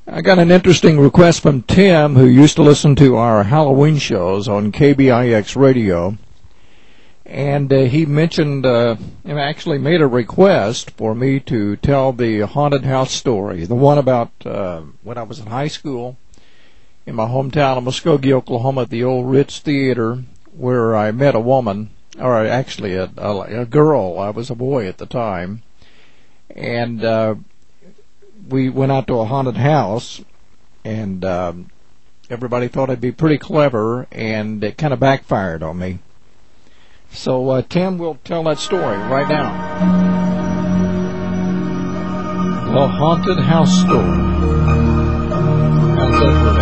I got an interesting request from Tim, who used to listen to our Halloween shows on KBIX radio. And he mentioned, actually made a request for me to tell the haunted house story, the one about when I was in high school in my hometown of Muskogee, Oklahoma, at the old Ritz Theater, where I met a woman, or actually a girl. I was a boy at the time. And we went out to a haunted house, and everybody thought I'd be pretty clever, and it kind of backfired on me. So Tim will tell that story right now. The haunted house story. How's that for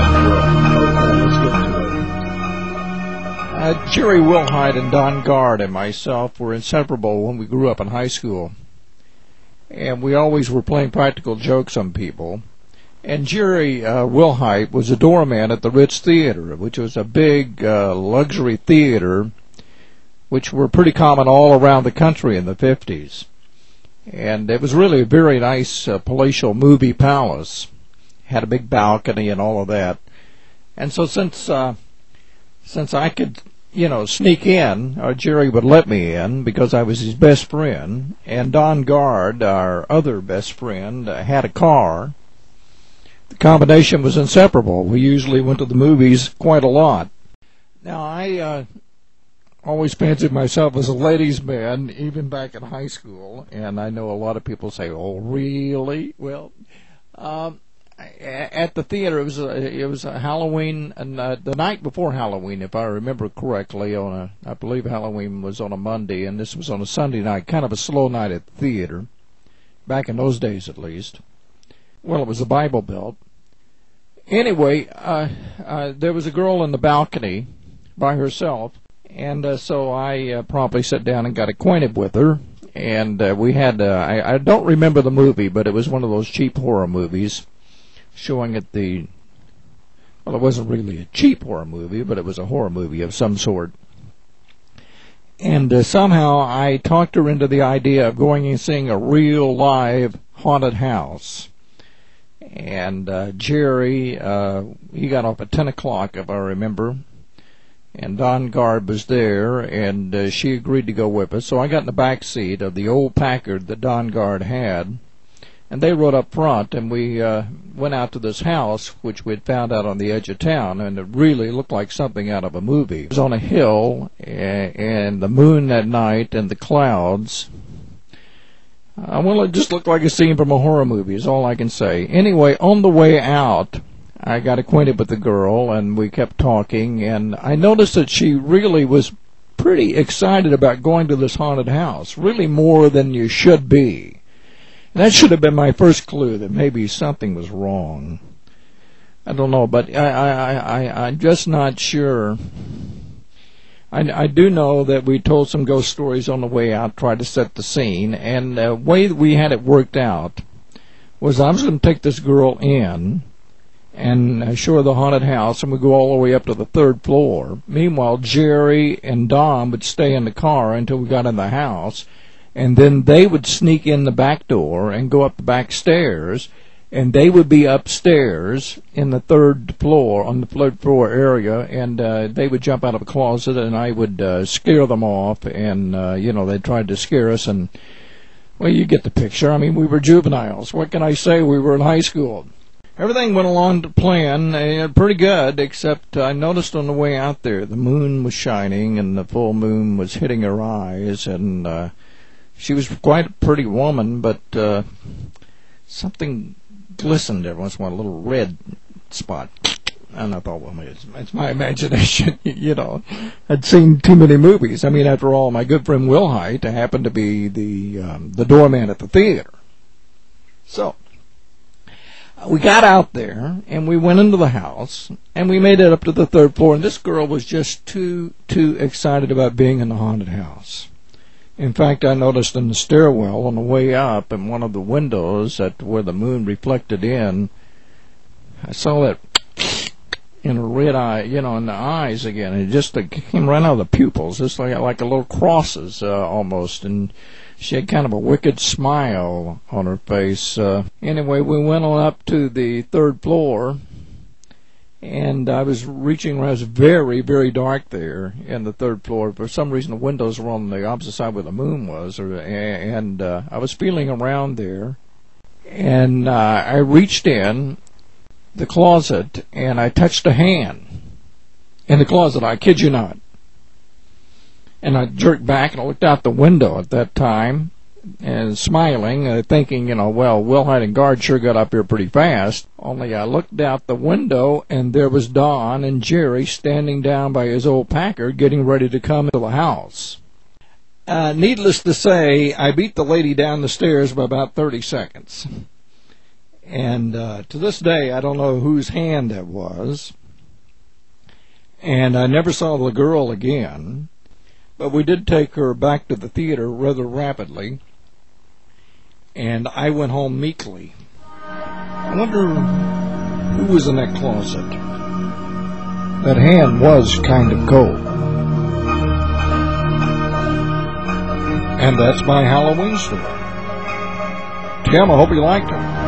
that? Let's get to it. Jerry Wilhite and Don Guard and myself were inseparable when we grew up in high school. And we always were playing practical jokes on people. And Jerry Wilhite was a doorman at the Ritz Theater, which was a big luxury theater, which were pretty common all around the country in the 50s. And it was really a very nice palatial movie palace. Had a big balcony and all of that. And so since I could, sneak in, Jerry would let me in because I was his best friend, and Don Guard, our other best friend, had a car. The combination was inseparable. We usually went to the movies quite a lot. Now, I always fancied myself as a ladies' man, even back in high school, and I know a lot of people say, "Oh, really?" Well, at the theater, it was a Halloween, and the night before Halloween, if I remember correctly, I believe Halloween was on a Monday, and this was on a Sunday night, kind of a slow night at the theater, back in those days at least. Well, it was the Bible Belt. Anyway, there was a girl in the balcony by herself. And so I promptly sat down and got acquainted with her, and we had, I don't remember the movie, but it was one of those cheap horror movies showing at the, well, it wasn't really a cheap horror movie, but it was a horror movie of some sort. And somehow I talked her into the idea of going and seeing a real live haunted house. And Jerry, he got off at 10 o'clock, if I remember. And Don Guard was there, and she agreed to go with us. So I got in the back seat of the old Packard that Don Guard had, and they rode up front, and we went out to this house, which we'd found out on the edge of town, and it really looked like something out of a movie. It was on a hill, and the moon that night and the clouds. Well, it just looked like a scene from a horror movie, is all I can say. Anyway, on the way out, I got acquainted with the girl, and we kept talking, and I noticed that she really was pretty excited about going to this haunted house, really more than you should be. And that should have been my first clue that maybe something was wrong. I don't know, but I'm just not sure. I do know that we told some ghost stories on the way out, tried to set the scene, and the way that we had it worked out was I was going to take this girl in and show her the haunted house, and we'd go all the way up to the 3rd floor. Meanwhile, Jerry and Dom would stay in the car until we got in the house, and then they would sneak in the back door and go up the back stairs, and they would be upstairs in the 3rd floor, on the 3rd floor area, and they would jump out of a closet, and I would scare them off, and, they tried to scare us, and, well, you get the picture. I mean, we were juveniles. What can I say? We were in high school. Everything went along to plan, pretty good, except I noticed on the way out there the moon was shining and the full moon was hitting her eyes, and she was quite a pretty woman, but something glistened every once in a while, a little red spot. And I thought, well, it's my imagination, I'd seen too many movies. I mean, after all, my good friend Wilhite happened to be the doorman at the theater. So we got out there, and we went into the house, and we made it up to the 3rd floor, and this girl was just too excited about being in the haunted house. In fact, I noticed in the stairwell on the way up, in one of the windows where the moon reflected in, I saw that in her red eye, in the eyes again. It just came right out of the pupils, just like a little crosses almost, and She had kind of a wicked smile on her face. Anyway, we went on up to the third floor, and I was reaching where it was very, very dark there in the third floor. For some reason, the windows were on the opposite side where the moon was, and I was feeling around there, and I reached in the closet, and I touched a hand in the closet. I kid you not. And I jerked back and I looked out the window at that time and smiling, thinking, well, Wilhite and Guard sure got up here pretty fast. Only I looked out the window and there was Don and Jerry standing down by his old Packard getting ready to come into the house. Needless to say, I beat the lady down the stairs by about 30 seconds. And to this day, I don't know whose hand that was. And I never saw the girl again. But we did take her back to the theater rather rapidly, and I went home meekly. I wonder who was in that closet. That hand was kind of cold. And that's my Halloween story. Tim, I hope you liked it.